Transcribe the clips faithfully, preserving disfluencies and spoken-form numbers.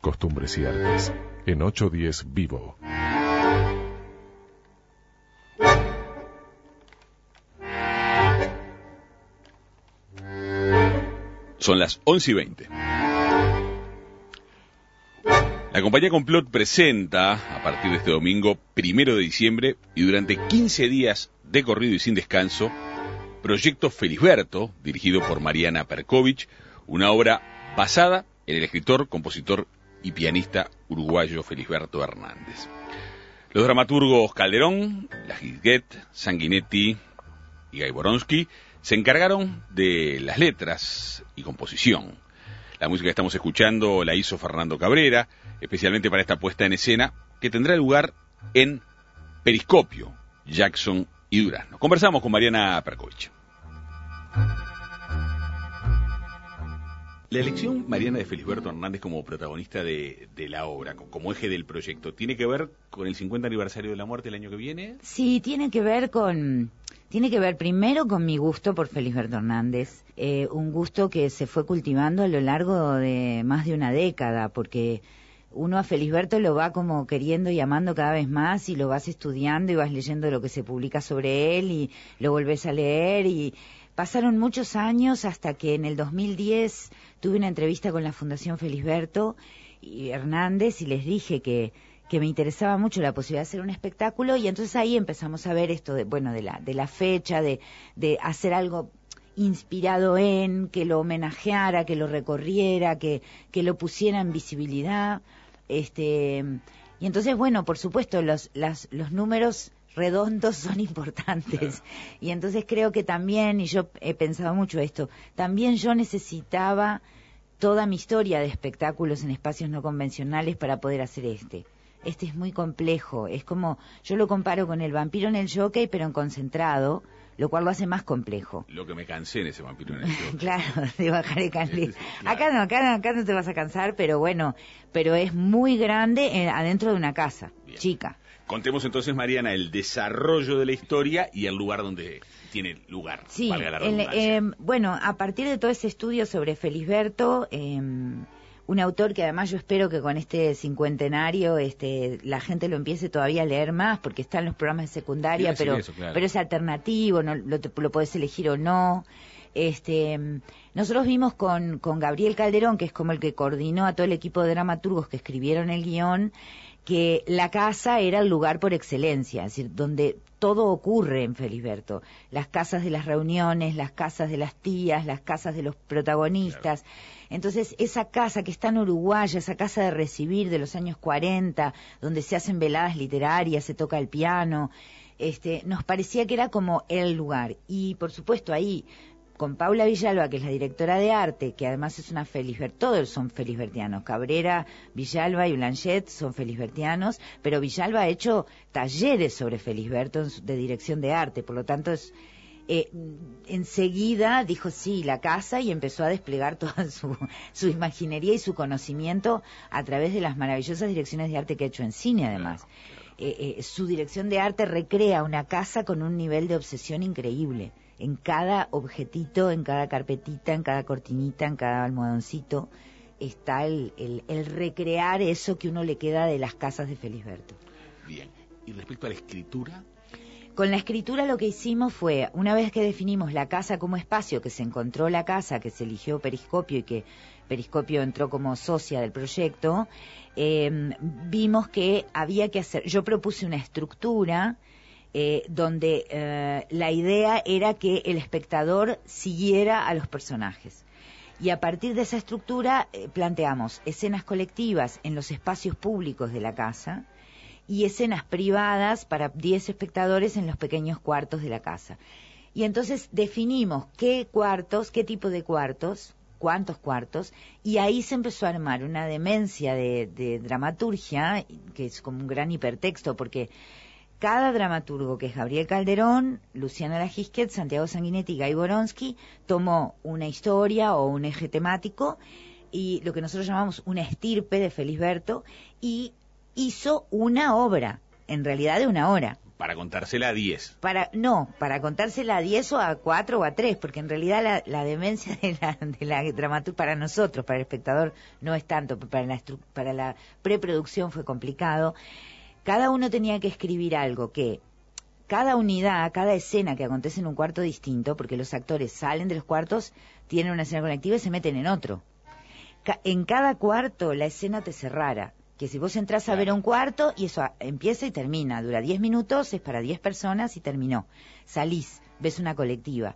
costumbres y artes, en ochocientos diez Vivo. Son las once y veinte. La compañía Complot presenta, a partir de este domingo, primero de diciembre, y durante quince días de corrido y sin descanso, Proyecto Felisberto, dirigido por Mariana Perkovich, una obra basada en el escritor, compositor y pianista uruguayo Felisberto Hernández. Los dramaturgos Calderón, Lagisguet, Sanguinetti y Gaiboronsky se encargaron de las letras y composición. La música que estamos escuchando la hizo Fernando Cabrera, especialmente para esta puesta en escena, que tendrá lugar en Periscopio, Jackson y Durazno. Conversamos con Mariana Perkovich. La elección, Mariana, de Felisberto Hernández como protagonista de, de la obra, como eje del proyecto, ¿tiene que ver con el cincuenta aniversario de la muerte el año que viene? Sí, tiene que ver con... Tiene que ver primero con mi gusto por Felisberto Hernández, eh, un gusto que se fue cultivando a lo largo de más de una década, porque uno a Felisberto lo va como queriendo y amando cada vez más, y lo vas estudiando y vas leyendo lo que se publica sobre él y lo volvés a leer, y pasaron muchos años hasta que en el dos mil diez tuve una entrevista con la Fundación Felisberto y Hernández y les dije que que me interesaba mucho la posibilidad de hacer un espectáculo, y entonces ahí empezamos a ver esto de, bueno, de la, de la fecha, de, de hacer algo inspirado en, que lo homenajeara, que lo recorriera, que, que lo pusiera en visibilidad, este, y entonces, bueno, por supuesto, los, las, los números redondos son importantes, y entonces creo que también, y yo he pensado mucho esto, también yo necesitaba toda mi historia de espectáculos en espacios no convencionales para poder hacer este. Este es muy complejo, es como, yo lo comparo con el vampiro en el jockey, pero en concentrado, lo cual lo hace más complejo. Lo que me cansé en ese vampiro en el jockey. Claro, de bajar el canlí. Claro. Acá no, acá, acá no te vas a cansar, pero bueno, pero es muy grande eh, adentro de una casa, bien, chica. Contemos entonces, Mariana, el desarrollo de la historia y el lugar donde tiene lugar, sí, valga la redundancia. El, eh, bueno, a partir de todo ese estudio sobre Felisberto, eh, un autor que además yo espero que con este cincuentenario este, la gente lo empiece todavía a leer más, porque está en los programas de secundaria, pero, eso, claro, pero es alternativo, no lo, lo podés elegir o no. Este, nosotros vimos con, con Gabriel Calderón, que es como el que coordinó a todo el equipo de dramaturgos que escribieron el guión, que la casa era el lugar por excelencia, es decir, donde todo ocurre en Felisberto. Las casas de las reuniones, las casas de las tías, las casas de los protagonistas. Claro. Entonces, esa casa que es tan uruguaya, esa casa de recibir de los años cuarenta, donde se hacen veladas literarias, se toca el piano, este, nos parecía que era como el lugar. Y, por supuesto, ahí, con Paula Villalba, que es la directora de arte, que además es una Felisberto, todos son felisbertianos, Cabrera, Villalba y Blanchet son felisbertianos, pero Villalba ha hecho talleres sobre Felisberto de dirección de arte, por lo tanto es... Eh, enseguida dijo sí, la casa, y empezó a desplegar toda su, su imaginería y su conocimiento a través de las maravillosas direcciones de arte que ha hecho en cine, además. Eh, eh, su dirección de arte recrea una casa con un nivel de obsesión increíble. En cada objetito, en cada carpetita, en cada cortinita, en cada almohadoncito, está el, el, el recrear eso que uno le queda de las casas de Felisberto. Bien. ¿Y respecto a la escritura? Con la escritura lo que hicimos fue, una vez que definimos la casa como espacio, que se encontró la casa, que se eligió Periscopio y que Periscopio entró como socia del proyecto, eh, vimos que había que hacer, yo propuse una estructura eh, donde eh, la idea era que el espectador siguiera a los personajes. Y a partir de esa estructura eh, planteamos escenas colectivas en los espacios públicos de la casa, y escenas privadas para diez espectadores en los pequeños cuartos de la casa. Y entonces definimos qué cuartos, qué tipo de cuartos, cuántos cuartos, y ahí se empezó a armar una demencia de, de dramaturgia, que es como un gran hipertexto, porque cada dramaturgo, que es Gabriel Calderón, Luciana Lagisquet, Santiago Sanguinetti y Gaiboronsky, tomó una historia o un eje temático, y lo que nosotros llamamos una estirpe de Felisberto, y hizo una obra, en realidad de una hora. para contársela a diez. Para, no, para contársela a diez o a cuatro o a tres, porque en realidad la, la demencia de la, de la dramaturgia para nosotros, para el espectador, no es tanto, para la, para la preproducción fue complicado. Cada uno tenía que escribir algo que, cada unidad, cada escena que acontece en un cuarto distinto, porque los actores salen de los cuartos, tienen una escena conectiva y se meten en otro. Ca- en cada cuarto la escena te cerrara. Que si vos entras a Claro. ver un cuarto y eso empieza y termina, dura diez minutos, es para diez personas y terminó. Salís, ves una colectiva,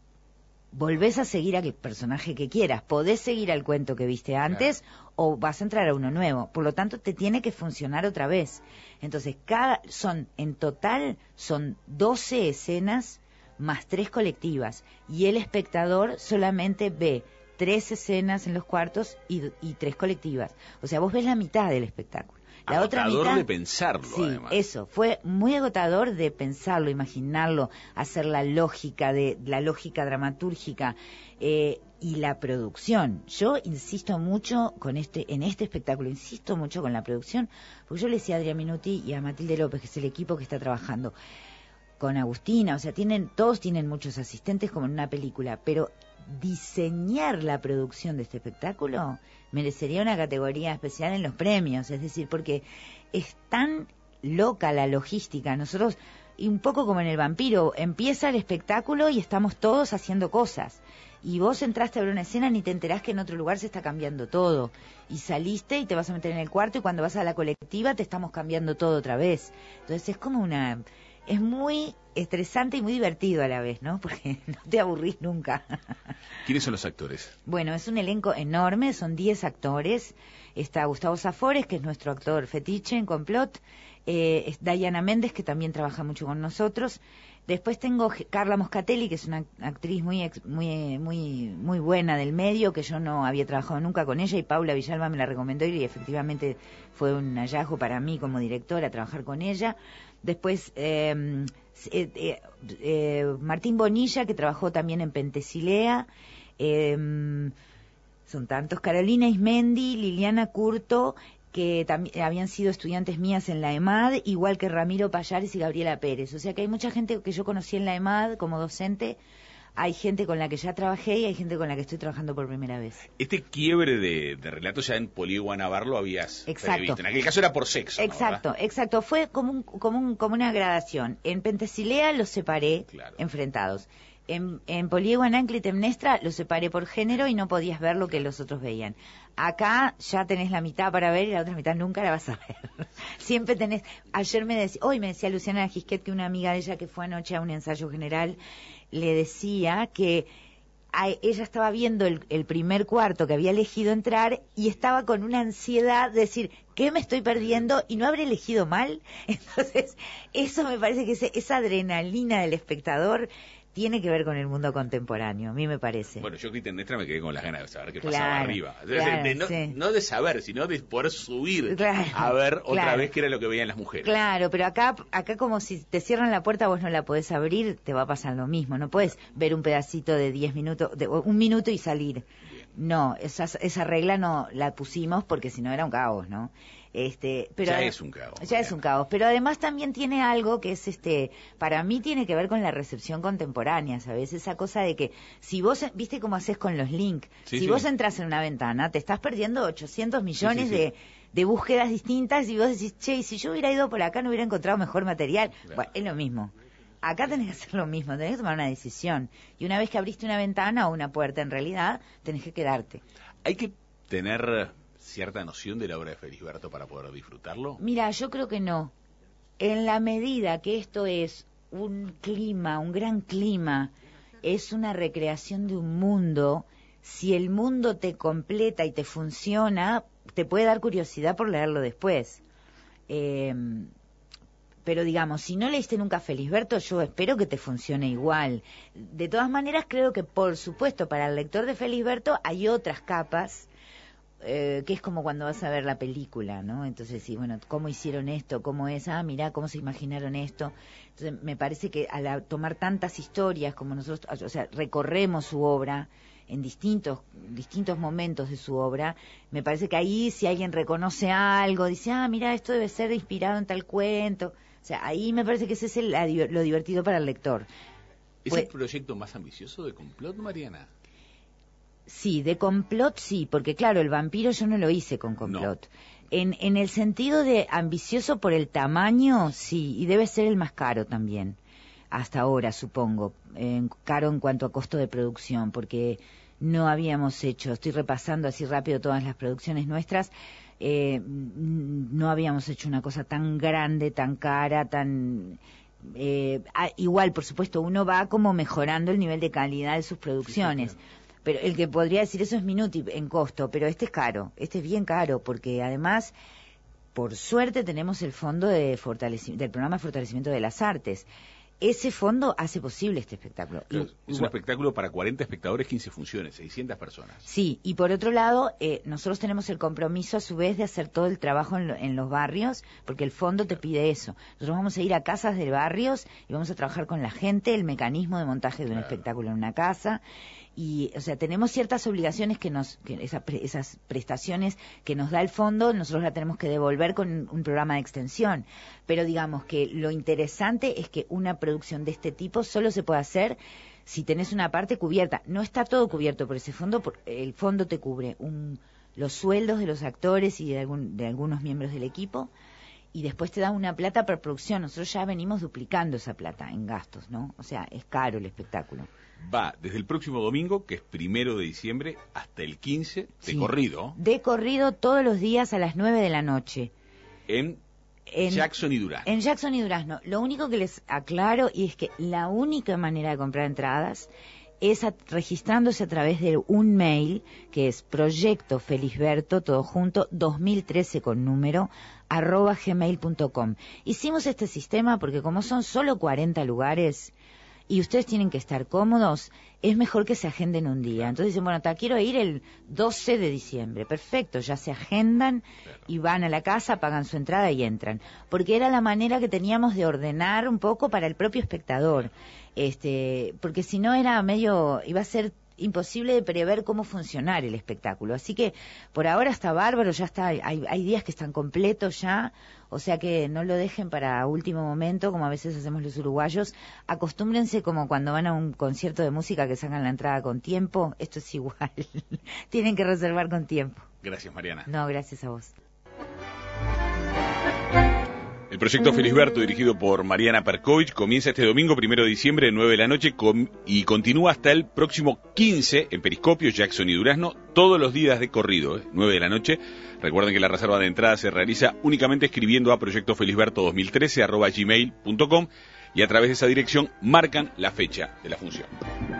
volvés a seguir al personaje que quieras, podés seguir al cuento que viste antes claro. o vas a entrar a uno nuevo, por lo tanto te tiene que funcionar otra vez. Entonces, cada son en total son doce escenas más tres colectivas y el espectador solamente ve tres escenas en los cuartos y, y tres colectivas. O sea, vos ves la mitad del espectáculo. La agotador otra mitad, de pensarlo, sí, además. Eso, fue muy agotador de pensarlo, imaginarlo, hacer la lógica, de la lógica dramatúrgica eh, y la producción. Yo insisto mucho con este, en este espectáculo, insisto mucho con la producción, porque yo le decía a Adrián Minuti y a Matilde López, que es el equipo que está trabajando, con Agustina, o sea, tienen, todos tienen muchos asistentes como en una película, pero diseñar la producción de este espectáculo merecería una categoría especial en los premios, es decir, porque es tan loca la logística. Nosotros, y un poco como en El Vampiro, empieza el espectáculo y estamos todos haciendo cosas. Y vos entraste a ver una escena ni te enterás que en otro lugar se está cambiando todo. Y saliste y te vas a meter en el cuarto y cuando vas a la colectiva te estamos cambiando todo otra vez. Entonces es como una... Es muy estresante y muy divertido a la vez, ¿no? Porque no te aburrís nunca. ¿Quiénes son los actores? Bueno, es un elenco enorme, son diez actores. Está Gustavo Zafores, que es nuestro actor fetiche en Complot. Eh, es Diana Méndez, que también trabaja mucho con nosotros. Después tengo Carla Moscatelli, que es una actriz muy ex, muy muy muy buena del medio, que yo no había trabajado nunca con ella, y Paula Villalba me la recomendó y efectivamente fue un hallazgo para mí como directora trabajar con ella. Después eh, eh, eh, eh, Martín Bonilla, que trabajó también en Pentesilea. Eh, son tantos. Carolina Ismendi, Liliana Curto, que también habían sido estudiantes mías en la EMAD, igual que Ramiro Payares y Gabriela Pérez. O sea que hay mucha gente que yo conocí en la EMAD como docente, hay gente con la que ya trabajé y hay gente con la que estoy trabajando por primera vez. Este quiebre de, de relatos ya en Polígono Navarro lo habías exacto. previsto. En aquel caso era por sexo, Exacto, ¿no? exacto. Fue como, un, como, un, como una gradación. En Pentesilea los separé claro. enfrentados. En, en Polígono y Clitemnestra los separé por género y no podías ver lo que los otros veían. Acá ya tenés la mitad para ver y la otra mitad nunca la vas a ver. Siempre tenés... Ayer me decía, hoy me decía Luciana Gisquet, que una amiga de ella que fue anoche a un ensayo general, le decía que a, ella estaba viendo el, el primer cuarto que había elegido entrar y estaba con una ansiedad de decir, ¿qué me estoy perdiendo? Y no habré elegido mal. Entonces, eso me parece que es, esa adrenalina del espectador tiene que ver con el mundo contemporáneo, a mí me parece. Bueno, yo Clitemnestra me quedé con las ganas de saber qué claro, pasaba arriba. Claro, de no, sí. no de saber, sino de poder subir claro, a ver otra claro. vez qué era lo que veían las mujeres. Claro, pero acá acá como si te cierran la puerta, vos no la podés abrir, te va a pasar lo mismo. No puedes ver un pedacito de diez minutos, de un minuto y salir. Bien. No, esa, esa regla no la pusimos porque si no era un caos, ¿no? Este, pero ya es un caos. Ya es un caos, pero además también tiene algo que es este, para mí tiene que ver con la recepción contemporánea, ¿sabes? Esa cosa de que si vos, viste cómo haces con los links, sí, si sí. vos entras en una ventana, te estás perdiendo ochocientos millones sí, sí, sí. de de búsquedas distintas y vos decís, che, y si yo hubiera ido por acá no hubiera encontrado mejor material. Claro. Bueno, es lo mismo. Acá tenés que hacer lo mismo, tenés que tomar una decisión. Y una vez que abriste una ventana o una puerta, en realidad, tenés que quedarte. Hay que tener cierta noción de la obra de Felisberto para poder disfrutarlo. Mira, yo creo que no. En la medida que esto es un clima, un gran clima, es una recreación de un mundo, si el mundo te completa y te funciona, te puede dar curiosidad por leerlo después. Eh, pero digamos, si no leíste nunca Felisberto, yo espero que te funcione igual. De todas maneras, creo que por supuesto para el lector de Felisberto hay otras capas, eh, que es como cuando vas a ver la película, ¿no? Entonces, sí, bueno, ¿cómo hicieron esto? ¿Cómo es? Ah, mirá, ¿cómo se imaginaron esto? Entonces, me parece que al tomar tantas historias como nosotros, o sea, recorremos su obra en distintos distintos momentos de su obra, me parece que ahí si alguien reconoce algo, dice, ah, mira, esto debe ser inspirado en tal cuento, O sea, ahí me parece que ese es el, la, lo divertido para el lector. ¿Es pues, el proyecto más ambicioso de Complot, Mariana? Sí, de Complot sí, porque claro, el vampiro yo no lo hice con Complot. No. En, en el sentido de ambicioso por el tamaño, sí, y debe ser el más caro también, hasta ahora supongo, eh, caro en cuanto a costo de producción, porque no habíamos hecho, estoy repasando así rápido todas las producciones nuestras, eh, no habíamos hecho una cosa tan grande, tan cara, tan... Eh, ah, igual, por supuesto, uno va como mejorando el nivel de calidad de sus producciones. Sí, sí, claro. Pero el que podría decir eso es Minuti en costo, pero este es caro, este es bien caro, porque además, por suerte, tenemos el fondo de fortalecimiento, del programa de fortalecimiento de las artes. Ese fondo hace posible este espectáculo. Claro, es un espectáculo para cuarenta espectadores, quince funciones, seiscientas personas. Sí, y por otro lado, eh, nosotros tenemos el compromiso a su vez de hacer todo el trabajo en, lo, en los barrios, porque el fondo te pide eso. Nosotros vamos a ir a casas de barrios y vamos a trabajar con la gente, el mecanismo de montaje de un claro. espectáculo en una casa. Y, o sea, tenemos ciertas obligaciones que nos, que esa, esas prestaciones que nos da el fondo, nosotros la tenemos que devolver con un programa de extensión. Pero digamos que lo interesante es que una producción de este tipo solo se puede hacer si tenés una parte cubierta. No está todo cubierto por ese fondo, el fondo te cubre un, los sueldos de los actores y de, algún, de algunos miembros del equipo, y después te da una plata por producción. Nosotros ya venimos duplicando esa plata en gastos, ¿no? O sea, es caro el espectáculo. Va desde el próximo domingo, que es primero de diciembre, hasta el quince, de sí, corrido. De corrido todos los días a las nueve de la noche. En, en Jackson y Durazno. En Jackson y Durazno. Lo único que les aclaro y es que la única manera de comprar entradas es a, registrándose a través de un mail que es Proyecto Felisberto, todo junto, dos mil trece con número, arroba gmail punto com. Hicimos este sistema porque como son solo cuarenta lugares y ustedes tienen que estar cómodos, es mejor que se agenden un día. Entonces dicen, bueno, ta, quiero ir el doce de diciembre. Perfecto, ya se agendan y van a la casa, pagan su entrada y entran. Porque era la manera que teníamos de ordenar un poco para el propio espectador. Este, porque si no era medio, iba a ser imposible de prever cómo funcionar el espectáculo. Así que por ahora está bárbaro, ya está, hay, hay días que están completos ya, o sea que no lo dejen para último momento, como a veces hacemos los uruguayos. Acostúmbrense como cuando van a un concierto de música que sacan la entrada con tiempo, esto es igual, tienen que reservar con tiempo. Gracias, Mariana. No, gracias a vos. El proyecto Felisberto, dirigido por Mariana Perkovich, comienza este domingo, primero de diciembre, nueve de la noche, com y continúa hasta el próximo quince en Periscopio, Jackson y Durazno, todos los días de corrido, ¿eh? nueve de la noche. Recuerden que la reserva de entrada se realiza únicamente escribiendo a proyecto felisberto dos mil trece arroba gmail punto com y a través de esa dirección marcan la fecha de la función.